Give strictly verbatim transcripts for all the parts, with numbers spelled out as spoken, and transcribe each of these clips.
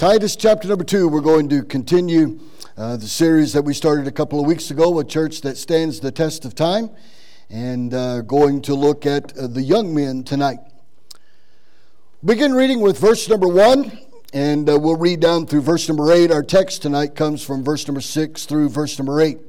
Titus chapter number two, we're going to continue uh, the series that we started a couple of weeks ago, A Church That Stands the Test of Time, and uh, going to look at uh, the young men tonight. Begin reading with verse number one, and uh, we'll read down through verse number eight. Our text tonight comes from verse number six through verse number eight.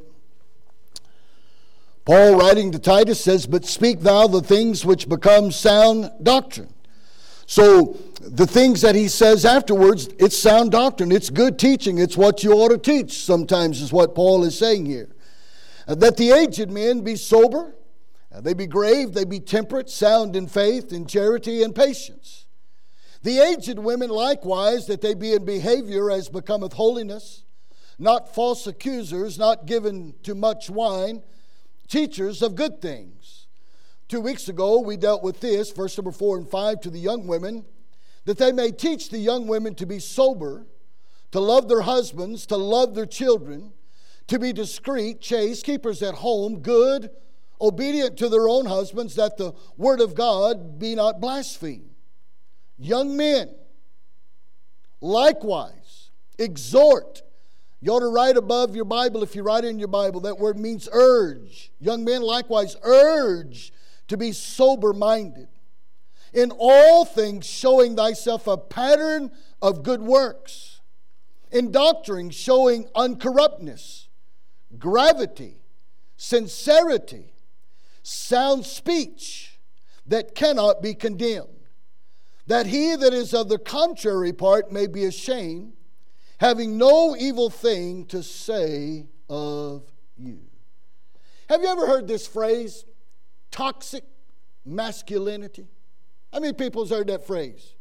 Paul, writing to Titus, says, "But speak thou the things which become sound doctrine." So the things that he says afterwards, it's sound doctrine. It's good teaching. It's what you ought to teach sometimes is what Paul is saying here. Uh, that the aged men be sober, uh, they be grave, they be temperate, sound in faith, in charity, and patience. The aged women likewise, that they be in behavior as becometh holiness, not false accusers, not given to much wine, teachers of good things. Two weeks ago, we dealt with this, verse number four and five, to the young women, that they may teach the young women to be sober, to love their husbands, to love their children, to be discreet, chaste, keepers at home, good, obedient to their own husbands, that the word of God be not blasphemed. Young men, likewise, exhort. You ought to write above your Bible, if you write in your Bible, that word means urge. Young men, likewise, urge to be sober-minded. In all things showing thyself a pattern of good works. In doctrine showing uncorruptness, gravity, sincerity, sound speech that cannot be condemned. That he that is of the contrary part may be ashamed, having no evil thing to say of you. Have you ever heard this phrase, toxic masculinity? How many people's heard that phrase?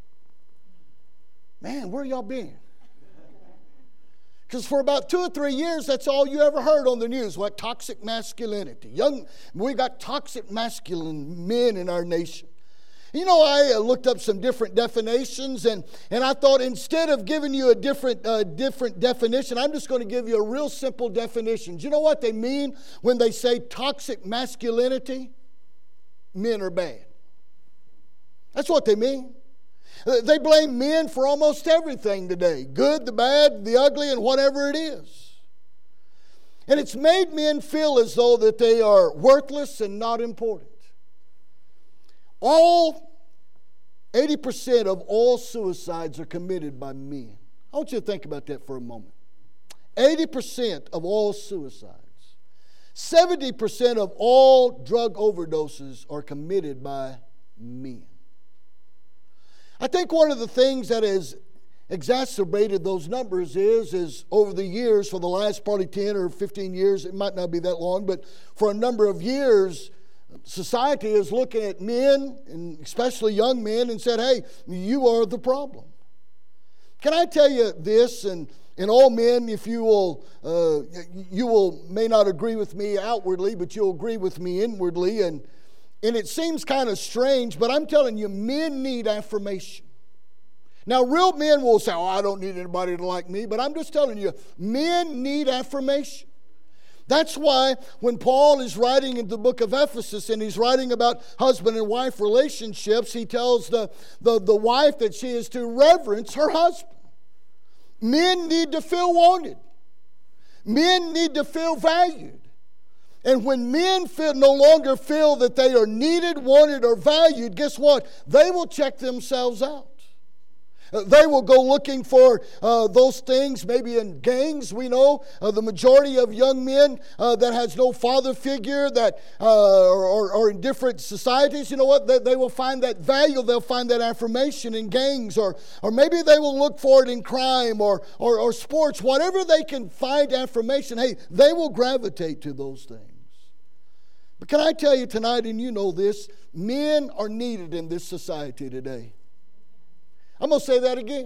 Man, where y'all been? Because for about two or three years, that's all you ever heard on the news. What? Toxic masculinity. Young, we got toxic masculine men in our nation. You know, I uh, looked up some different definitions, and, and I thought instead of giving you a different uh, different definition, I'm just going to give you a real simple definition. Do you know what they mean when they say toxic masculinity? Men are bad. That's what they mean. They blame men for almost everything today. Good, the bad, the ugly, and whatever it is. And it's made men feel as though that they are worthless and not important. All, eighty percent of all suicides are committed by men. I want you to think about that for a moment. eighty percent of all suicides. seventy percent of all drug overdoses are committed by men. I think one of the things that has exacerbated those numbers is, is over the years, for the last probably ten or fifteen years, it might not be that long, but for a number of years, society is looking at men, and especially young men, and said, hey, you are the problem. Can I tell you this, and, and all men, if you will, uh, you will may not agree with me outwardly, but you'll agree with me inwardly, and, and it seems kind of strange, but I'm telling you, men need affirmation. Now, real men will say, oh, I don't need anybody to like me, but I'm just telling you, men need affirmation. That's why when Paul is writing in the book of Ephesus and he's writing about husband and wife relationships, he tells the, the, the wife that she is to reverence her husband. Men need to feel wanted. Men need to feel valued. And when men feel, no longer feel that they are needed, wanted, or valued, guess what? They will check themselves out. They will go looking for uh, those things, maybe in gangs. We know uh, the majority of young men uh, that has no father figure, that uh, or, or in different societies, you know what? They, they will find that value. They'll find that affirmation in gangs, or or maybe they will look for it in crime or, or, or sports. Whatever they can find affirmation, hey, they will gravitate to those things. But can I tell you tonight, and you know this, men are needed in this society today. I'm going to say that again.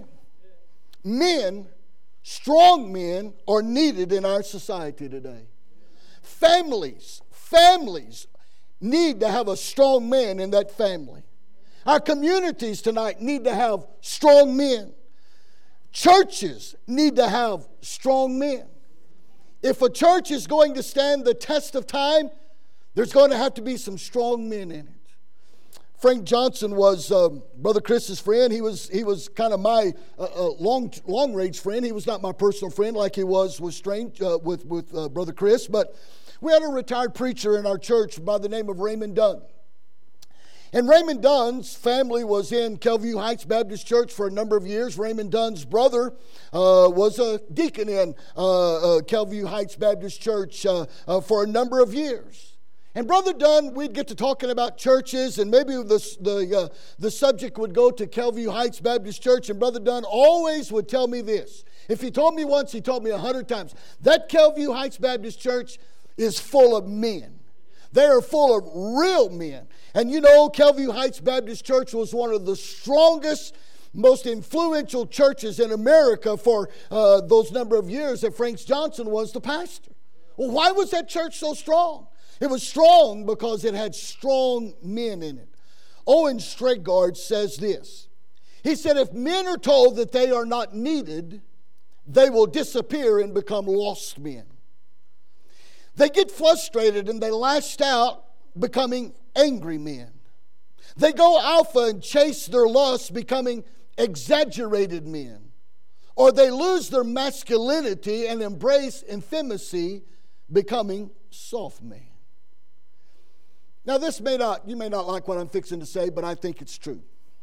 Men, strong men, are needed in our society today. Families, families need to have a strong man in that family. Our communities tonight need to have strong men. Churches need to have strong men. If a church is going to stand the test of time, there's going to have to be some strong men in it. Frank Johnson was um, Brother Chris's friend. He was he was kind of my uh, uh, long long range friend. He was not my personal friend like he was with strange uh, with with uh, Brother Chris. But we had a retired preacher in our church by the name of Raymond Dunn. And Raymond Dunn's family was in Kelview Heights Baptist Church for a number of years. Raymond Dunn's brother uh, was a deacon in uh, uh, Kelview Heights Baptist Church uh, uh, for a number of years. And Brother Dunn, we'd get to talking about churches, and maybe the, the, uh, the subject would go to Kelview Heights Baptist Church, and Brother Dunn always would tell me this. If he told me once, he told me a hundred times. That Kelview Heights Baptist Church is full of men. They are full of real men. And you know, Kelview Heights Baptist Church was one of the strongest, most influential churches in America for uh, those number of years that Frank Johnson was the pastor. Well, why was that church so strong? It was strong because it had strong men in it. Owen Stregard says this. He said, if men are told that they are not needed, they will disappear and become lost men. They get frustrated and they lash out, becoming angry men. They go alpha and chase their lusts, becoming exaggerated men. Or they lose their masculinity and embrace effeminacy, becoming soft men. Now this may not, you may not like what I'm fixing to say, but I think it's true.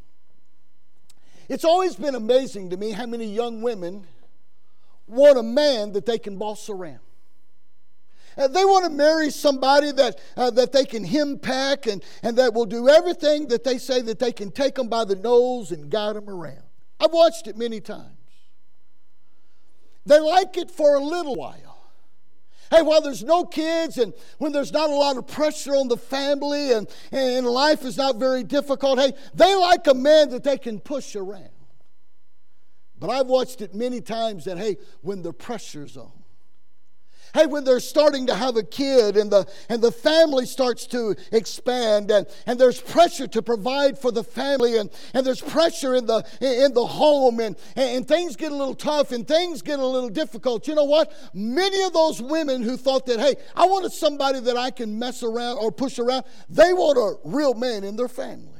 It's always been amazing to me how many young women want a man that they can boss around. Uh, they want to marry somebody that uh, that they can hem pack and, and that will do everything that they say, that they can take them by the nose and guide them around. I've watched it many times. They like it for a little while. Hey, while there's no kids and when there's not a lot of pressure on the family and, and life is not very difficult, hey, they like a man that they can push around. But I've watched it many times that, hey, when the pressure's on, hey, when they're starting to have a kid and the and the family starts to expand and, and there's pressure to provide for the family and, and there's pressure in the in the home and, and things get a little tough and things get a little difficult. You know what? Many of those women who thought that, hey, I wanted somebody that I can mess around or push around, they want a real man in their family.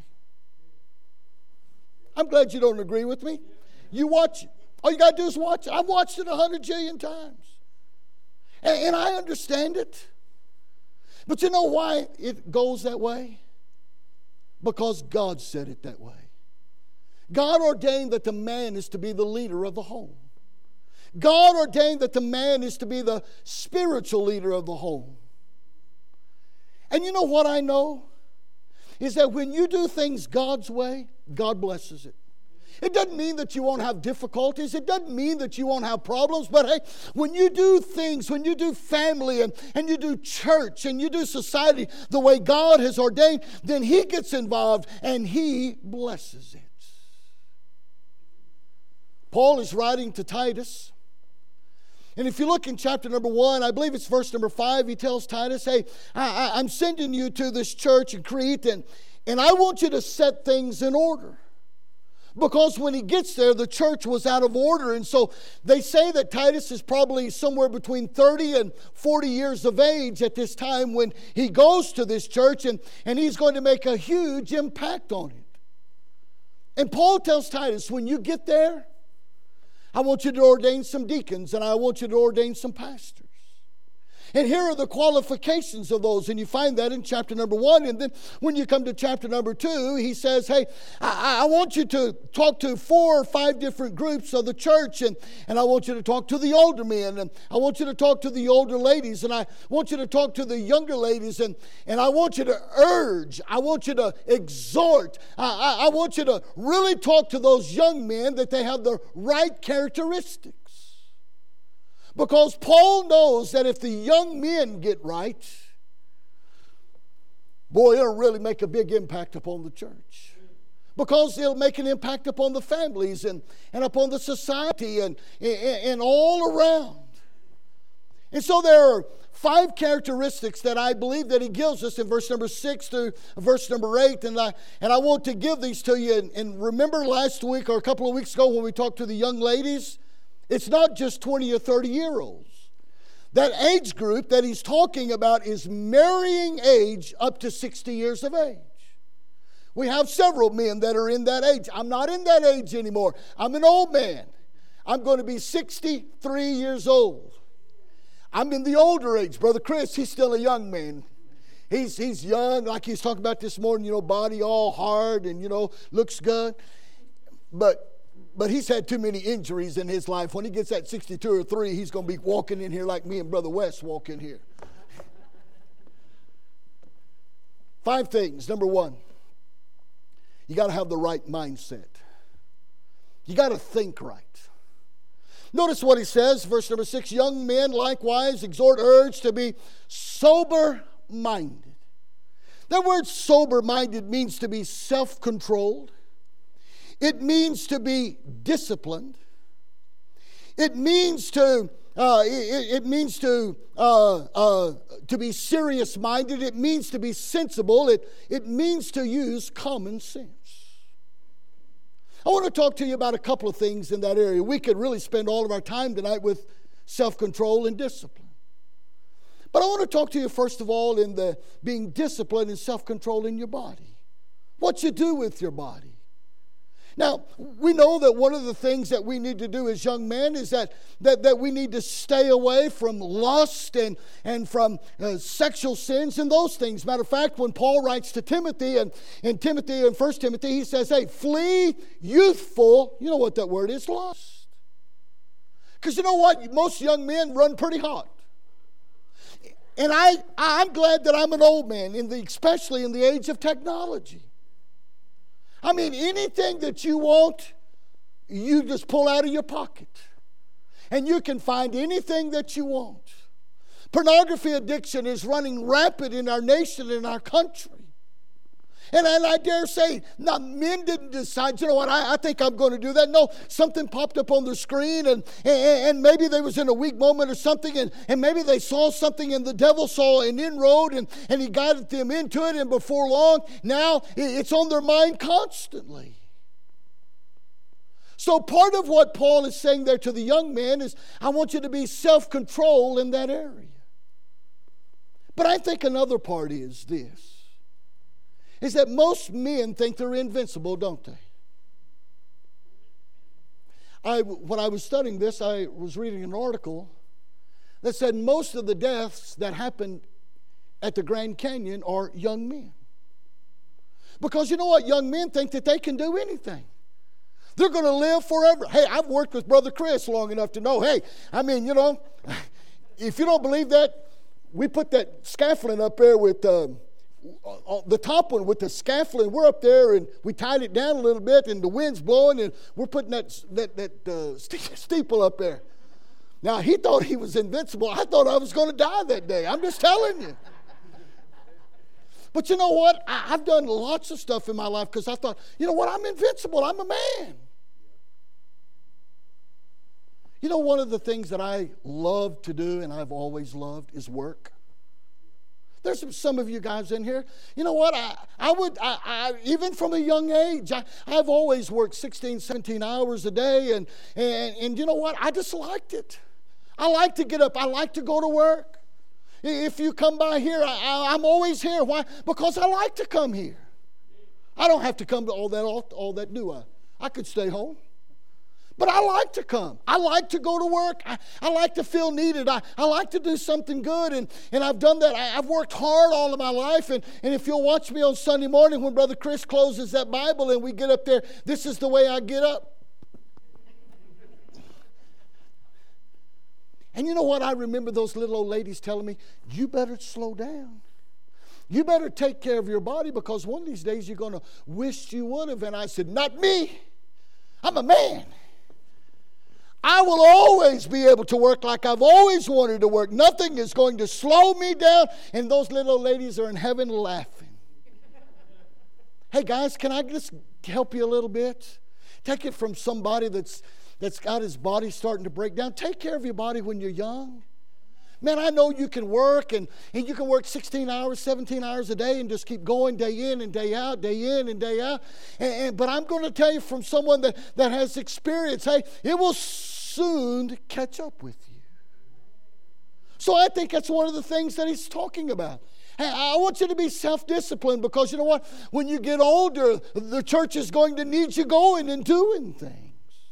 I'm glad you don't agree with me. You watch it. All you got to do is watch it. I've watched it a hundred jillion times. And I understand it. But you know why it goes that way? Because God said it that way. God ordained that the man is to be the leader of the home. God ordained that the man is to be the spiritual leader of the home. And you know what I know? Is that when you do things God's way, God blesses it. It doesn't mean that you won't have difficulties. It doesn't mean that you won't have problems. But hey, when you do things, when you do family and, and you do church and you do society the way God has ordained, then He gets involved and He blesses it. Paul is writing to Titus. And if you look in chapter number one, I believe it's verse number five, he tells Titus, hey, I, I, I'm sending you to this church in Crete and, and I want you to set things in order. Because when he gets there, the church was out of order. And so they say that Titus is probably somewhere between thirty and forty years of age at this time when he goes to this church. And, and he's going to make a huge impact on it. And Paul tells Titus, when you get there, I want you to ordain some deacons and I want you to ordain some pastors. And here are the qualifications of those. And you find that in chapter number one. And then when you come to chapter number two, he says, hey, I, I want you to talk to four or five different groups of the church. And, and I want you to talk to the older men. And I want you to talk to the older ladies. And I want you to talk to the younger ladies. And, and I want you to urge. I want you to exhort. I, I, I want you to really talk to those young men that they have the right characteristics. Because Paul knows that if the young men get right, boy, it'll really make a big impact upon the church. Because it'll make an impact upon the families and, and upon the society and, and, and all around. And so there are five characteristics that I believe that he gives us in verse number six to verse number eight. And I, and I want to give these to you. And, and remember last week or a couple of weeks ago when we talked to the young ladies? It's not just twenty or thirty year olds. That age group that he's talking about is marrying age up to sixty years of age. We have several men that are in that age. I'm not in that age anymore. I'm an old man. I'm going to be sixty-three years old. I'm in the older age. Brother Chris, he's still a young man. He's, he's young, like he was talking about this morning, you know, body all hard and, you know, looks good. But but he's had too many injuries in his life. When he gets at sixty-two or three, he's going to be walking in here like me and Brother West walk in here. Five things. Number one, you got to have the right mindset. You got to think right. Notice what he says, verse number six, young men likewise exhort, urge to be sober-minded. That word sober-minded means to be self-controlled. It means to be disciplined. It means to uh, it, it means to uh, uh, to be serious-minded. It means to be sensible. It it means to use common sense. I want to talk to you about a couple of things in that area. We could really spend all of our time tonight with self-control and discipline. But I want to talk to you first of all in the being disciplined and self-control in your body. What you do with your body. Now, we know that one of the things that we need to do as young men is that, that, that we need to stay away from lust and, and from uh, sexual sins and those things. Matter of fact, when Paul writes to Timothy, and in Timothy, in First Timothy, he says, hey, flee youthful, you know what that word is, lust. Because you know what? Most young men run pretty hot. And I, I'm glad that I'm an old man, in the, especially in the age of technology. I mean, anything that you want, you just pull out of your pocket. And you can find anything that you want. Pornography addiction is running rampant in our nation, in our country. And, and I dare say, now, men didn't decide, you know what, I, I think I'm going to do that. No, something popped up on the screen, and, and, and maybe they was in a weak moment or something, and, and maybe they saw something, and the devil saw an inroad, and, and he guided them into it, and before long, now it's on their mind constantly. So part of what Paul is saying there to the young man is, I want you to be self-control in that area. But I think another part is this. Is that most men think they're invincible, don't they? I, when I was studying this, I was reading an article that said most of the deaths that happened at the Grand Canyon are young men. Because you know what? Young men think that they can do anything. They're going to live forever. Hey, I've worked with Brother Chris long enough to know, hey, I mean, you know, if you don't believe that, we put that scaffolding up there with... Um, the top one with the scaffolding, we're up there and we tied it down a little bit and the wind's blowing and we're putting that, that, that uh, steeple up there. Now, he thought he was invincible. I thought I was going to die that day. I'm just telling you. But you know what? I, I've done lots of stuff in my life because I thought, you know what? I'm invincible. I'm a man. You know, one of the things that I love to do and I've always loved is work. There's some, some of you guys in here. You know what? I, I would, I, I, even from a young age, I, I've always worked sixteen, seventeen hours a day. And, and, and you know what? I just liked it. I like to get up. I like to go to work. If you come by here, I, I, I'm always here. Why? Because I like to come here. I don't have to come to all that, all, all that, do I? I could stay home. But I like to come. I like to go to work. I, I like to feel needed. I, I like to do something good, and, and I've done that. I, I've worked hard all of my life, and, and if you'll watch me on Sunday morning when Brother Chris closes that Bible and we get up there, this is the way I get up. And you know what? I remember those little old ladies telling me, you better slow down. You better take care of your body because one of these days you're going to wish you would have. And I said, not me. I'm a man. I will always be able to work like I've always wanted to work. Nothing is going to slow me down. And those little ladies are in heaven laughing. Hey guys, can I just help you a little bit? Take it from somebody that's that's got his body starting to break down. Take care of your body when you're young. Man, I know you can work, and, and you can work sixteen hours, seventeen hours a day and just keep going day in and day out, day in and day out. And, and, but I'm going to tell you from someone that, that has experience, hey, it will soon catch up with you. So I think that's one of the things that he's talking about. Hey, I want you to be self-disciplined because you know what? When you get older, the church is going to need you going and doing things.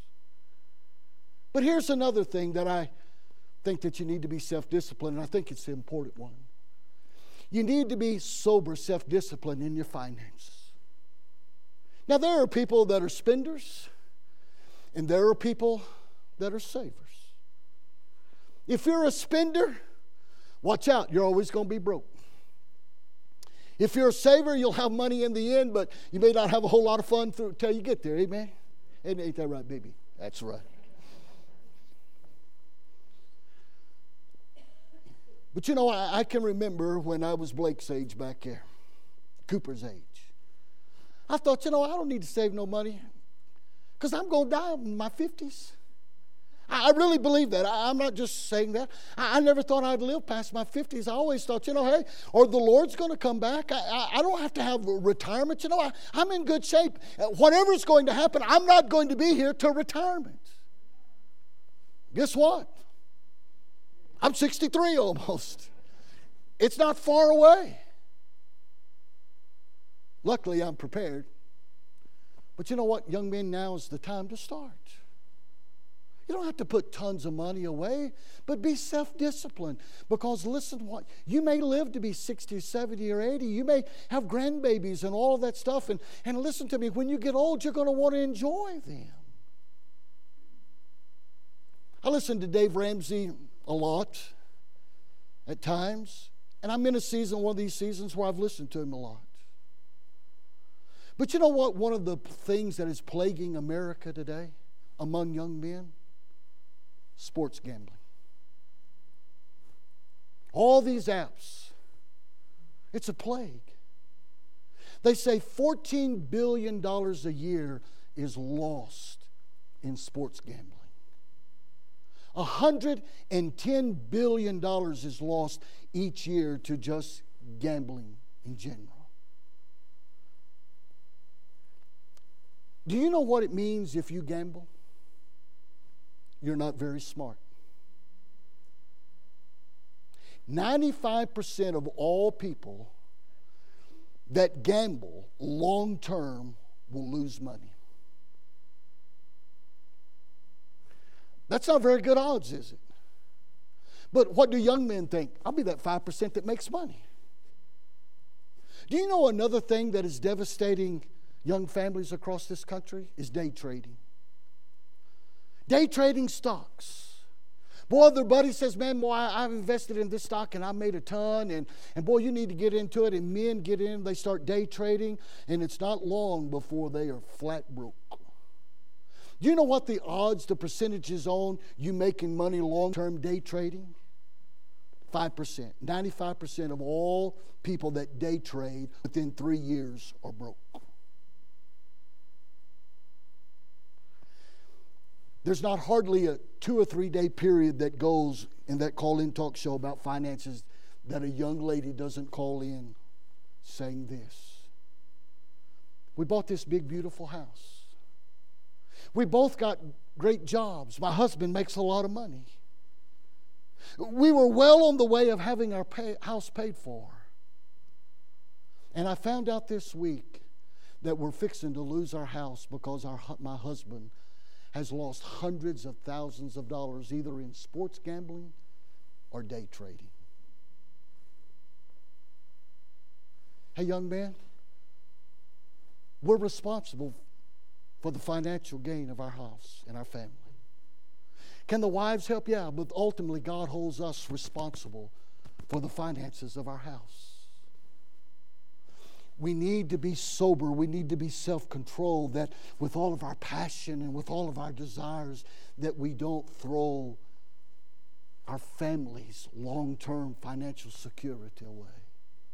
But here's another thing that I think that you need to be self-disciplined, and I think it's the important one. You need to be sober, self-disciplined in your finances. Now, there are people that are spenders, and there are people that are savers. If you're a spender, watch out, you're always going to be broke. If you're a saver, you'll have money in the end, but you may not have a whole lot of fun through, till you get there. Amen? Ain't, ain't that right, baby? That's right. But you know, I, I can remember when I was Blake's age back there, Cooper's age. I thought, you know, I don't need to save no money because I'm going to die in my fifties. I, I really believe that. I, I'm not just saying that. I, I never thought I'd live past my fifties. I always thought, you know, hey, or the Lord's going to come back. I, I, I don't have to have retirement. You know, I, I'm in good shape. Whatever's going to happen, I'm not going to be here till retirement. Guess what? I'm sixty-three almost. It's not far away. Luckily, I'm prepared. But you know what, young men, now is the time to start. You don't have to put tons of money away, but be self-disciplined. Because listen to what, you may live to be sixty, seventy, or eighty. You may have grandbabies and all of that stuff. And, and listen to me, when you get old, you're going to want to enjoy them. I listen to Dave Ramsey a lot at times. And I'm in a season, one of these seasons, where I've listened to him a lot. But you know what? One of the things that is plaguing America today among young men? Sports gambling. All these apps. It's a plague. They say fourteen billion dollars a year is lost in sports gambling. one hundred ten billion dollars is lost each year to just gambling in general. Do you know what it means if you gamble? You're not very smart. ninety-five percent of all people that gamble long term will lose money. That's not very good odds, is it? But what do young men think? I'll be that five percent that makes money. Do you know another thing that is devastating young families across this country is day trading? Day trading stocks. Boy, their buddy says, man, boy, I've invested in this stock and I made a ton. And, and boy, you need to get into it. And men get in, they start day trading. And it's not long before they are flat broke. Do you know what the odds, the percentages on you making money long-term day trading? five percent. ninety-five percent of all people that day trade within three years are broke. There's not hardly a two or three day period that goes in that call-in talk show about finances that a young lady doesn't call in saying this. We bought this big, beautiful house. We both got great jobs. My husband makes a lot of money. We were well on the way of having our pay, house paid for. And I found out this week that we're fixing to lose our house because our, my husband has lost hundreds of thousands of dollars either in sports gambling or day trading. Hey, young man, we're responsible for the financial gain of our house and our family. Can the wives help? Yeah, but ultimately God holds us responsible for the finances of our house. We need to be sober. We need to be self-controlled, that with all of our passion and with all of our desires, that we don't throw our family's long-term financial security away.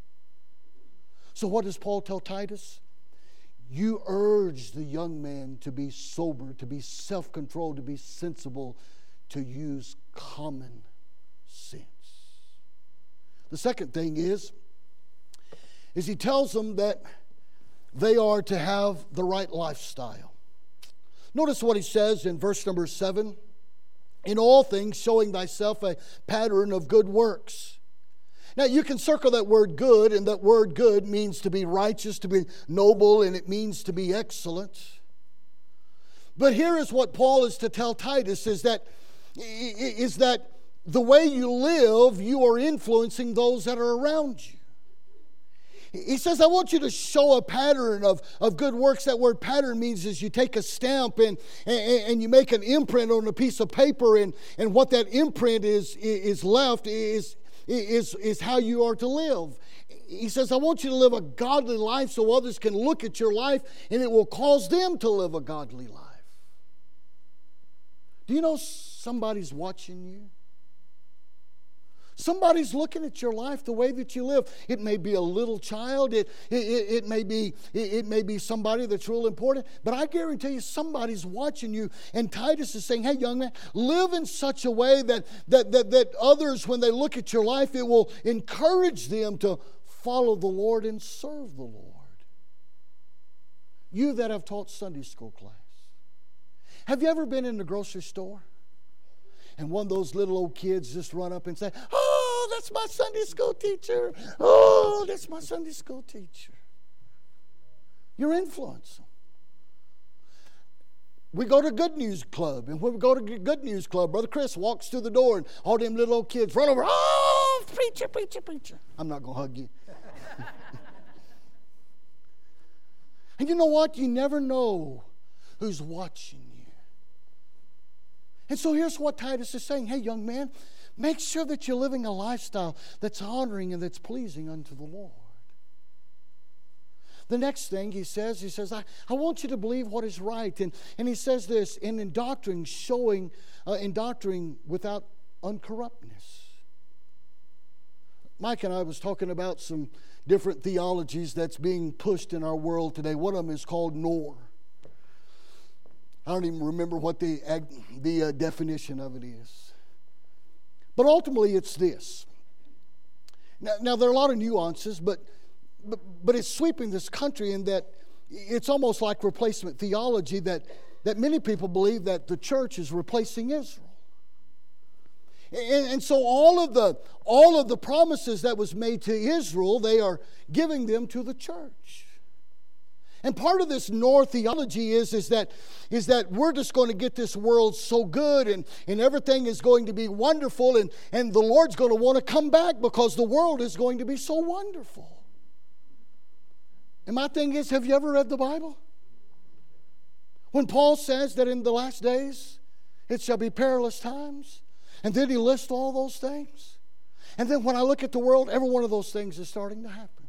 So what does Paul tell Titus? You urge the young man to be sober, to be self-controlled, to be sensible, to use common sense. The second thing is, is he tells them that they are to have the right lifestyle. Notice what he says in verse number seven. In all things, showing thyself a pattern of good works. Now, you can circle that word good, and that word good means to be righteous, to be noble, and it means to be excellent. But here is what Paul is to tell Titus, is that, is that the way you live, you are influencing those that are around you. He says, I want you to show a pattern of, of good works. That word pattern means is you take a stamp and, and, and you make an imprint on a piece of paper, and, and what that imprint is, is left is, is, is how you are to live. He says, I want you to live a godly life so others can look at your life and it will cause them to live a godly life. Do you know somebody's watching you? Somebody's looking at your life, the way that you live. It may be a little child. It, it, it, may be, it, it may be somebody that's real important. But I guarantee you somebody's watching you. And Titus is saying, hey, young man, live in such a way that, that, that, that others, when they look at your life, it will encourage them to follow the Lord and serve the Lord. You that have taught Sunday school class, have you ever been in the grocery store? And one of those little old kids just run up and say, oh, that's my Sunday school teacher. Oh, that's my Sunday school teacher. You're influencing. We go to Good News Club, and when we go to Good News Club, Brother Chris walks through the door, and all them little old kids run over, oh, preacher, preacher, preacher. I'm not going to hug you. And you know what? You never know who's watching you. And so here's what Titus is saying. Hey, young man, make sure that you're living a lifestyle that's honoring and that's pleasing unto the Lord. The next thing he says, he says, I, I want you to believe what is right. And, and he says this, in, in doctrine, showing, uh, in doctrine without uncorruptness. Mike and I was talking about some different theologies that's being pushed in our world today. One of them is called N O R. I don't even remember what the, the uh, definition of it is. But ultimately it's this. Now, now there are a lot of nuances, but, but, but it's sweeping this country in that it's almost like replacement theology, that, that many people believe that the church is replacing Israel. And, and so all of the all of the promises that was made to Israel, they are giving them to the church. And part of this N O R theology is, is, that, is that we're just going to get this world so good, and, and everything is going to be wonderful, and, and the Lord's going to want to come back because the world is going to be so wonderful. And my thing is, have you ever read the Bible? When Paul says that in the last days it shall be perilous times, and then he lists all those things. And then when I look at the world, every one of those things is starting to happen.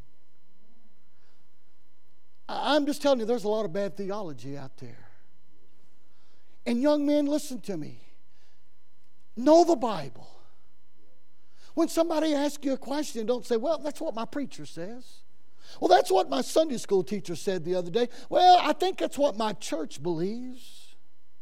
I'm just telling you, there's a lot of bad theology out there. And young men, listen to me. Know the Bible. When somebody asks you a question, don't say, well, that's what my preacher says. Well, that's what my Sunday school teacher said the other day. Well, I think that's what my church believes.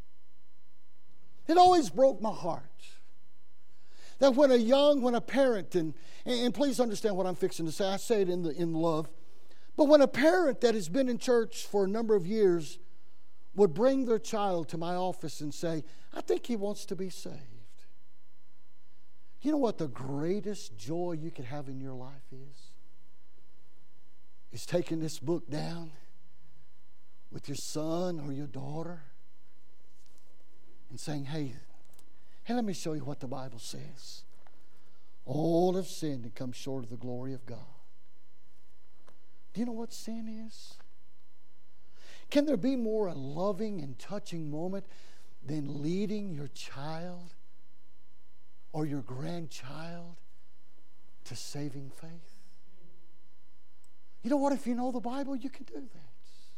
It always broke my heart that when a young, when a parent, and, and please understand what I'm fixing to say, I say it in, the, in love, but when a parent that has been in church for a number of years would bring their child to my office and say, I think he wants to be saved. You know what the greatest joy you could have in your life is? Is taking this book down with your son or your daughter and saying, hey, hey, let me show you what the Bible says. All have sinned and come short of the glory of God. Do you know what sin is? Can there be more a loving and touching moment than leading your child or your grandchild to saving faith? You know what? If you know the Bible, you can do that.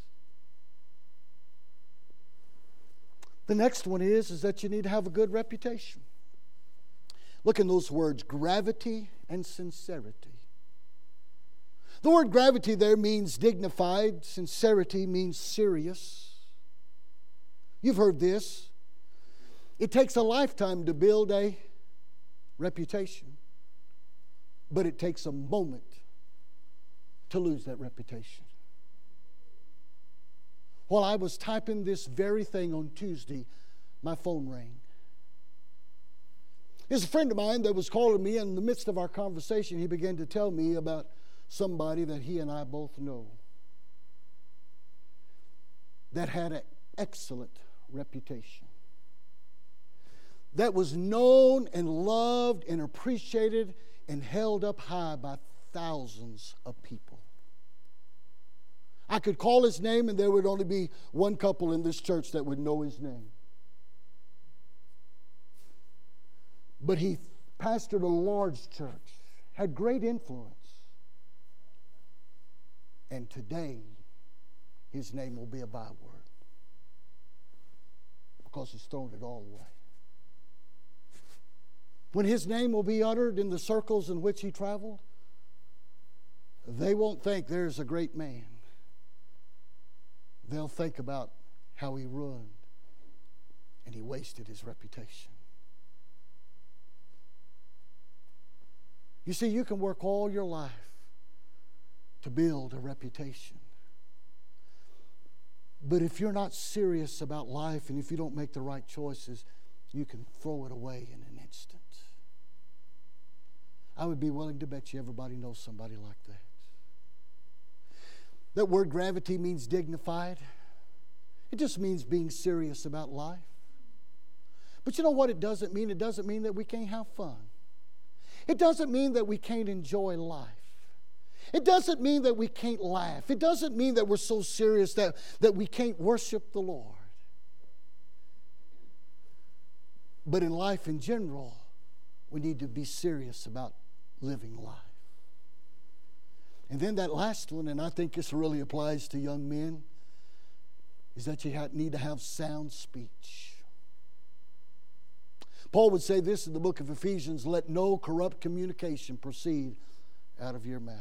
The next one is, is that you need to have a good reputation. Look in those words, gravity and sincerity. The word gravity there means dignified. Sincerity means serious. You've heard this. It takes a lifetime to build a reputation, but it takes a moment to lose that reputation. While I was typing this very thing on Tuesday, my phone rang. There's a friend of mine that was calling me, and in the midst of our conversation, he began to tell me about somebody that he and I both know that had an excellent reputation, that was known and loved and appreciated and held up high by thousands of people. I could call his name and there would only be one couple in this church that would know his name. But he pastored a large church, had great influence. And today, his name will be a byword because he's thrown it all away. When his name will be uttered in the circles in which he traveled, they won't think there's a great man. They'll think about how he ruined and he wasted his reputation. You see, you can work all your life to build a reputation. But if you're not serious about life and if you don't make the right choices, you can throw it away in an instant. I would be willing to bet you everybody knows somebody like that. That word gravity means dignified. It just means being serious about life. But you know what it doesn't mean? It doesn't mean that we can't have fun. It doesn't mean that we can't enjoy life. It doesn't mean that we can't laugh. It doesn't mean that we're so serious that, that we can't worship the Lord. But in life in general, we need to be serious about living life. And then that last one, and I think this really applies to young men, is that you need to have sound speech. Paul would say this in the book of Ephesians, let no corrupt communication proceed out of your mouth.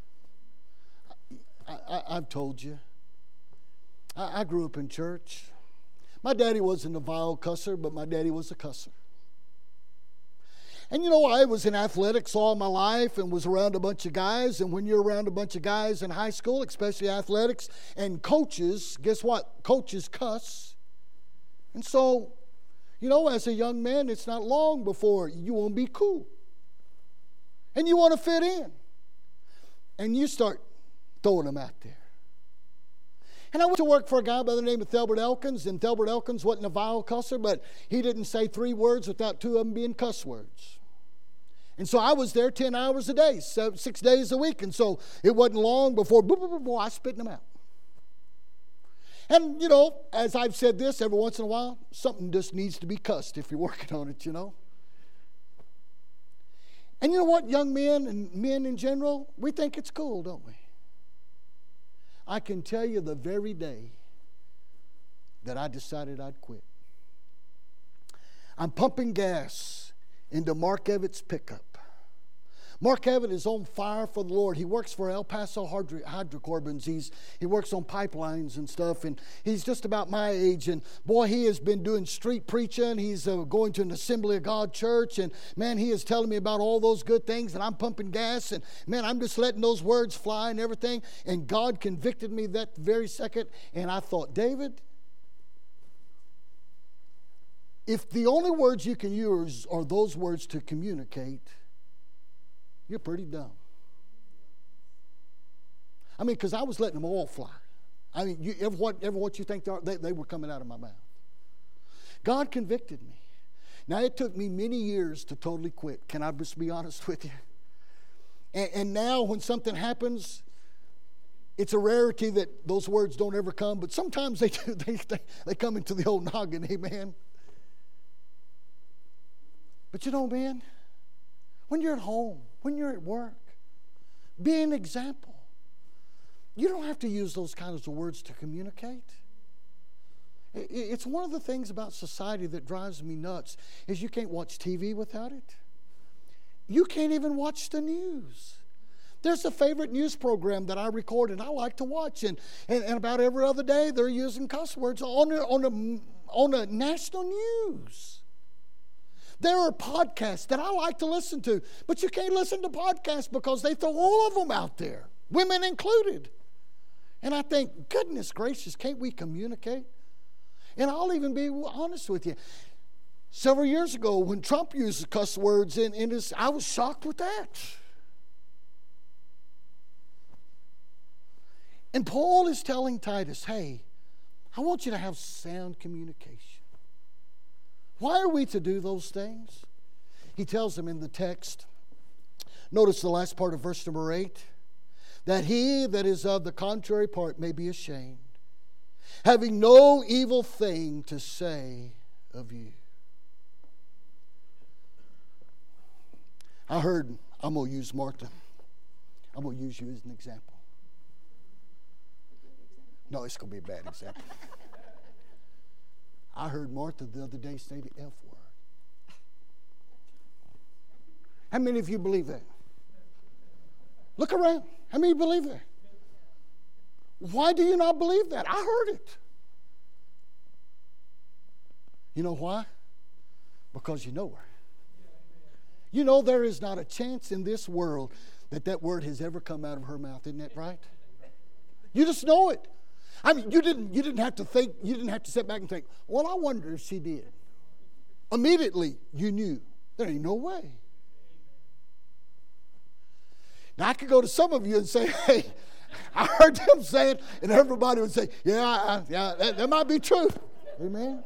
I, I, I've told you, I, I grew up in church. My daddy wasn't a vile cusser, but my daddy was a cusser. And you know, I was in athletics all my life and was around a bunch of guys. And when you're around a bunch of guys in high school, especially athletics, and coaches, guess what? Coaches cuss. And so, you know, as a young man, it's not long before you want to be cool. And you want to fit in. And you start throwing them out there. And I went to work for a guy by the name of Thelbert Elkins, and Thelbert Elkins wasn't a vile cusser, but he didn't say three words without two of them being cuss words. And so I was there ten hours a day, seven, six days a week, and so it wasn't long before boom, boom, boom, boom, I spit them out. And, you know, as I've said this every once in a while, something just needs to be cussed if you're working on it, you know. And you know what, young men and men in general, we think it's cool, don't we? I can tell you the very day that I decided I'd quit. I'm pumping gas into Mark Evatt's pickup. Mark Evatt is on fire for the Lord. He works for El Paso Hydro- Hydrocarbons. He's, he works on pipelines and stuff, and he's just about my age. And boy, he has been doing street preaching. He's uh, going to an Assembly of God church, and man, he is telling me about all those good things, and I'm pumping gas, and man, I'm just letting those words fly and everything. And God convicted me that very second, and I thought, David, if the only words you can use are those words to communicate, you're pretty dumb. I mean, because I was letting them all fly. I mean, you, ever, what, ever what you think they, are, they, they were coming out of my mouth. God convicted me. Now, it took me many years to totally quit. Can I just be honest with you? And, and now when something happens, it's a rarity that those words don't ever come, but sometimes they do. They, they, they come into the old noggin, amen? But you know, man, when you're at home, when you're at work, be an example. You don't have to use those kinds of words to communicate. It's one of the things about society that drives me nuts is you can't watch T V without it. You can't even watch the news. There's a favorite news program that I record and I like to watch, and, and, and about every other day they're using cuss words on the, on the, on the national news. There are podcasts that I like to listen to, but you can't listen to podcasts because they throw all of them out there, women included. And I think, goodness gracious, can't we communicate? And I'll even be honest with you. Several years ago, when Trump used cuss words in, in his, I was shocked with that. And Paul is telling Titus, hey, I want you to have sound communication. Why are we to do those things? He tells them in the text, notice the last part of verse number eight, that he that is of the contrary part may be ashamed, having no evil thing to say of you. I heard, I'm going to use Martha. I'm going to use you as an example. No, it's going to be a bad example. I heard Martha the other day say the F word. How many of you believe that? Look around. How many believe that? Why do you not believe that? I heard it. You know why? Because you know her. You know there is not a chance in this world that that word has ever come out of her mouth. Isn't that right? You just know it. I mean, you didn't, you didn't have to think, you didn't have to sit back and think, well, I wonder if she did. Immediately, you knew. There ain't no way. Now, I could go to some of you and say, hey, I heard them say it, and everybody would say, yeah, I, yeah, that, that might be true. Amen?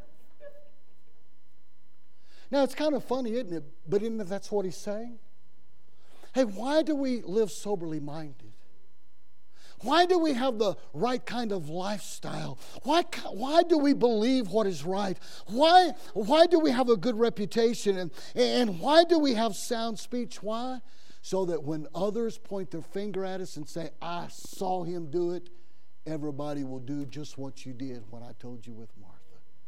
Now, it's kind of funny, isn't it? But isn't it, that's what he's saying? Hey, why do we live soberly minded? Why do we have the right kind of lifestyle? Why, why do we believe what is right? Why, why do we have a good reputation? And, and why do we have sound speech? Why? So that when others point their finger at us and say, I saw him do it, everybody will do just what you did when I told you with Martha.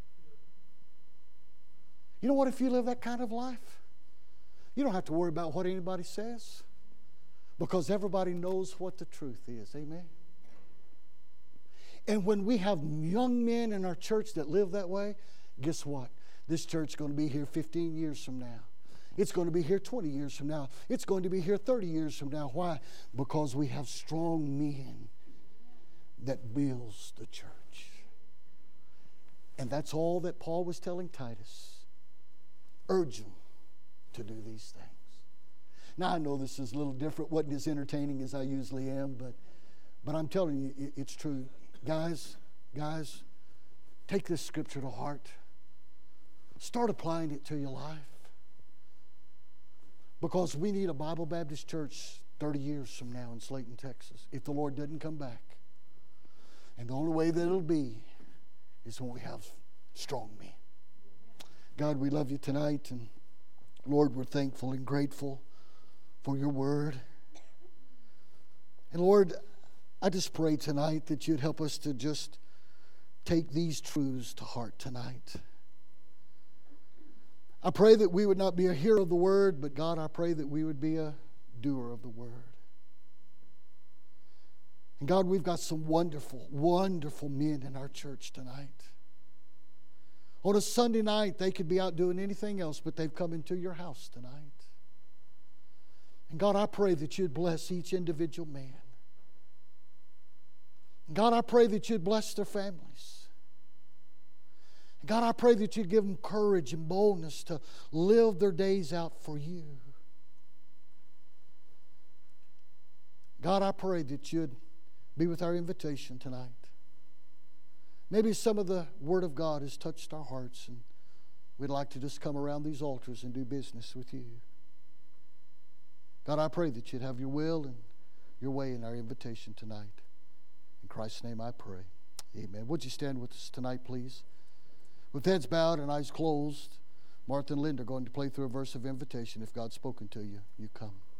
You know what, if you live that kind of life, you don't have to worry about what anybody says, because everybody knows what the truth is. Amen? And when we have young men in our church that live that way, guess what? This church is going to be here fifteen years from now. It's going to be here twenty years from now. It's going to be here thirty years from now. Why? Because we have strong men that builds the church. And that's all that Paul was telling Titus. Urge them to do these things. Now, I know this is a little different, wasn't as entertaining as I usually am, but, but I'm telling you, it's true. Guys, guys, take this scripture to heart. Start applying it to your life. Because we need a Bible Baptist church thirty years from now in Slayton, Texas, if the Lord doesn't come back. And the only way that it'll be is when we have strong men. God, we love you tonight, and Lord, we're thankful and grateful for your word. And Lord, I just pray tonight that you'd help us to just take these truths to heart tonight. I pray that we would not be a hearer of the word, but God, I pray that we would be a doer of the word. And God, we've got some wonderful, wonderful men in our church tonight. On a Sunday night, they could be out doing anything else, but they've come into your house tonight. And God, I pray that you'd bless each individual man. And God, I pray that you'd bless their families. And God, I pray that you'd give them courage and boldness to live their days out for you. God, I pray that you'd be with our invitation tonight. Maybe some of the Word of God has touched our hearts, and we'd like to just come around these altars and do business with you. God, I pray that you'd have your will and your way in our invitation tonight. In Christ's name I pray. Amen. Would you stand with us tonight, please? With heads bowed and eyes closed, Martha and Linda are going to play through a verse of invitation. If God's spoken to you, you come.